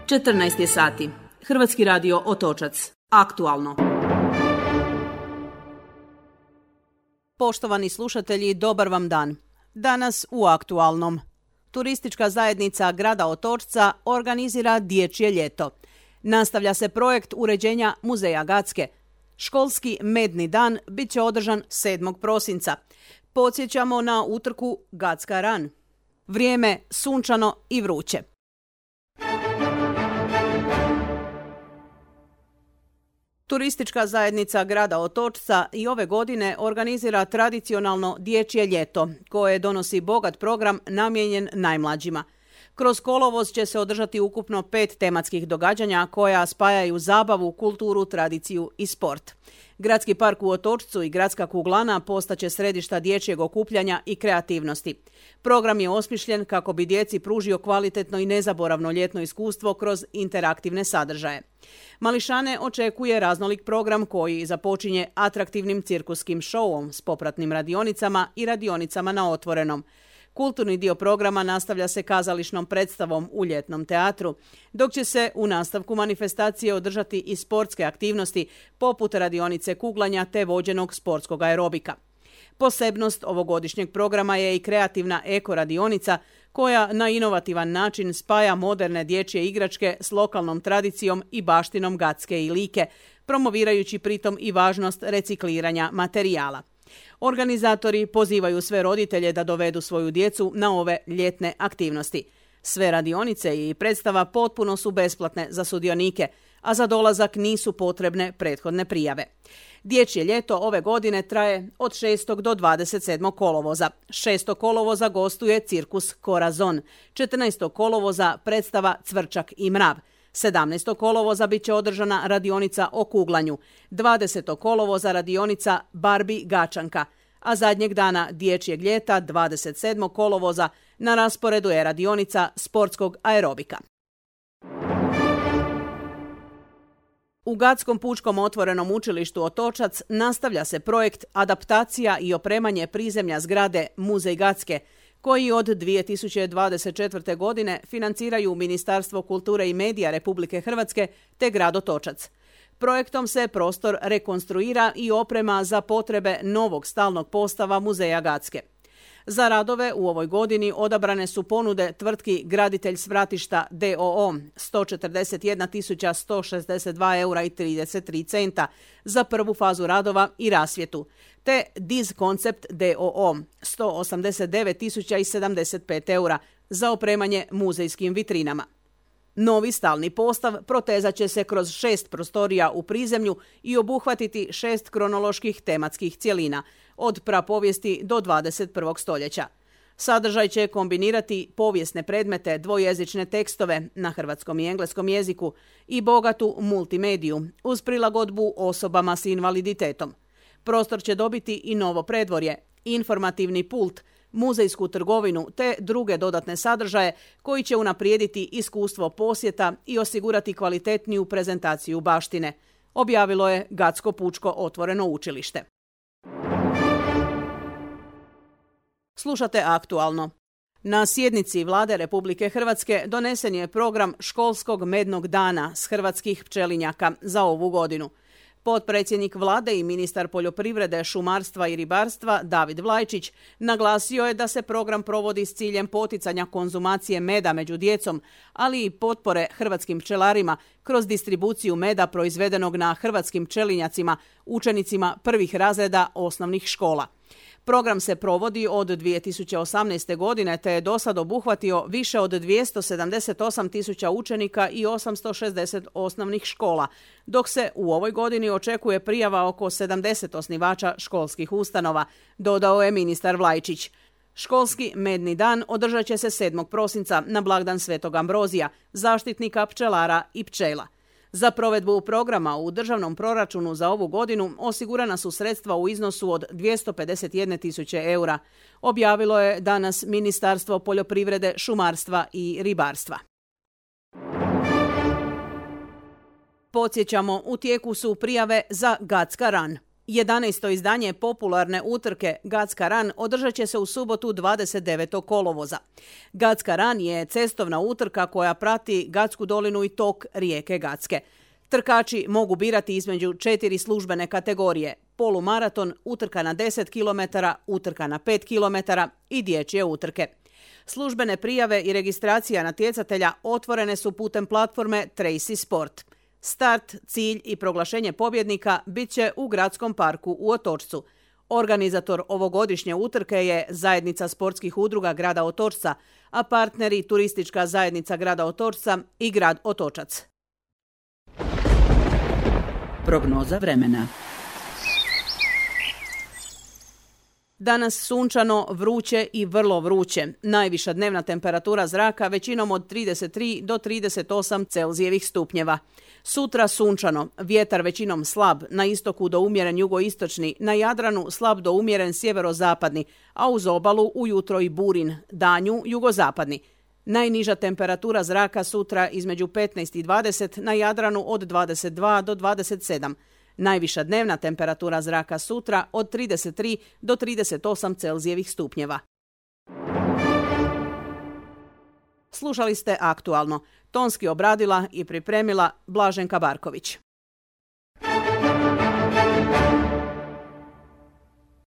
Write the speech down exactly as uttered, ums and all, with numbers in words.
četrnaest je sati. Hrvatski radio Otočac. Aktualno. Poštovani slušatelji, dobar vam dan. Danas u Aktualnom. Turistička zajednica grada Otočca organizira dječje ljeto. Nastavlja se projekt uređenja muzeja Gacke. Školski medni dan bit će održan sedmog prosinca. Podsjećamo na utrku Gacka Run. Vrijeme sunčano i vruće. Turistička zajednica grada Otočca i ove godine organizira tradicionalno dječje ljeto, koje donosi bogat program namijenjen najmlađima. Kroz kolovoz će se održati ukupno pet tematskih događanja koja spajaju zabavu, kulturu, tradiciju i sport. Gradski park u Otočcu i gradska kuglana postaće središta dječjeg okupljanja i kreativnosti. Program je osmišljen kako bi djeci pružio kvalitetno i nezaboravno ljetno iskustvo kroz interaktivne sadržaje. Mališane očekuje raznolik program koji započinje atraktivnim cirkuskim šouom s popratnim radionicama i radionicama na otvorenom. Kulturni dio programa nastavlja se kazališnom predstavom u ljetnom teatru, dok će se u nastavku manifestacije održati i sportske aktivnosti poput radionice kuglanja te vođenog sportskog aerobika. Posebnost ovogodišnjeg programa je i kreativna eko radionica koja na inovativan način spaja moderne dječje igračke s lokalnom tradicijom i baštinom Gacke i Like, promovirajući pritom i važnost recikliranja materijala. Organizatori pozivaju sve roditelje da dovedu svoju djecu na ove ljetne aktivnosti. Sve radionice i predstava potpuno su besplatne za sudionike, a za dolazak nisu potrebne prethodne prijave. Dječje ljeto ove godine traje od šestog do dvadeset sedmog kolovoza. šestog kolovoza gostuje cirkus Korazon, četrnaestog kolovoza predstava Cvrčak i mrav. sedamnaestog kolovoza bit će održana radionica o kuglanju, dvadesetog kolovoza radionica Barbie Gačanka, a zadnjeg dana dječjeg ljeta, dvadeset sedmog kolovoza, na rasporedu je radionica sportskog aerobika. U Gadskom pučkom otvorenom učilištu Otočac nastavlja se projekt adaptacija i opremanje prizemlja zgrade Muzej Gacke, koji od dvije tisuće dvadeset četvrte. godine financiraju Ministarstvo kulture i medija Republike Hrvatske te grad Otočac. Projektom se prostor rekonstruira i oprema za potrebe novog stalnog postava Muzeja Gacke. Za radove u ovoj godini odabrane su ponude tvrtki Graditelj Svratišta d o o sto četrdeset jedna tisuća sto šezdeset dva eura i trideset tri centa za prvu fazu radova i rasvjetu, te Diz Koncept d o o sto osamdeset devet tisuća sedamdeset pet eura za opremanje muzejskim vitrinama. Novi stalni postav protezat će se kroz šest prostorija u prizemlju i obuhvatiti šest kronoloških tematskih cjelina, od prapovijesti do dvadeset prvog stoljeća. Sadržaj će kombinirati povijesne predmete, dvojezične tekstove na hrvatskom i engleskom jeziku i bogatu multimediju uz prilagodbu osobama s invaliditetom. Prostor će dobiti i novo predvorje, informativni pult, muzejsku trgovinu te druge dodatne sadržaje koji će unaprijediti iskustvo posjeta i osigurati kvalitetniju prezentaciju baštine, objavilo je Gacko pučko otvoreno učilište. Slušate Aktualno. Na sjednici Vlade Republike Hrvatske donesen je program školskog mednog dana s hrvatskih pčelinjaka za ovu godinu. Potpredsjednik Vlade i ministar poljoprivrede, šumarstva i ribarstva David Vlajčić naglasio je da se program provodi s ciljem poticanja konzumacije meda među djecom, ali i potpore hrvatskim pčelarima kroz distribuciju meda proizvedenog na hrvatskim pčelinjacima, učenicima prvih razreda osnovnih škola. Program se provodi od dvije tisuće osamnaeste. godine te je do sad obuhvatio više od dvjesto sedamdeset osam tisuća učenika i osamsto šezdeset osnovnih škola, dok se u ovoj godini očekuje prijava oko sedamdeset osnivača školskih ustanova, dodao je ministar Vlajčić. Školski medni dan održat će se sedmog prosinca na blagdan Svetog Ambrozija, zaštitnika pčelara i pčela. Za provedbu programa u državnom proračunu za ovu godinu osigurana su sredstva u iznosu od dvjesto pedeset jedne tisuće eura, objavilo je danas Ministarstvo poljoprivrede, šumarstva i ribarstva. Podsjećamo, u tijeku su prijave za Gacka Run. jedanaesto izdanje popularne utrke Gatska Run održat će se u subotu dvadeset devetog kolovoza. Gatska Run je cestovna utrka koja prati Gatsku dolinu i tok rijeke Gatske. Trkači mogu birati između četiri službene kategorije: polumaraton, utrka na deset kilometara, utrka na pet kilometara i dječje utrke. Službene prijave i registracija natjecatelja otvorene su putem platforme Tracy Sport. Start, cilj i proglašenje pobjednika bit će u Gradskom parku u Otočcu. Organizator ovogodišnje utrke je Zajednica sportskih udruga grada Otočca, a partneri Turistička zajednica grada Otočca i grad Otočac. Prognoza vremena. Danas sunčano, vruće i vrlo vruće. Najviša dnevna temperatura zraka većinom od trideset tri do trideset osam Celzijevih stupnjeva. Sutra sunčano, vjetar većinom slab, na istoku do umjeren jugoistočni, na Jadranu slab do umjeren sjeverozapadni, a uz obalu ujutro i burin, danju jugozapadni. Najniža temperatura zraka sutra između petnaest i dvadeset, na Jadranu od dvadeset dva do dvadeset sedam. Najviša dnevna temperatura zraka sutra od trideset tri do trideset osam Celzijevih stupnjeva. Slušali ste Aktualno. Tonski obradila i pripremila Blaženka Barković.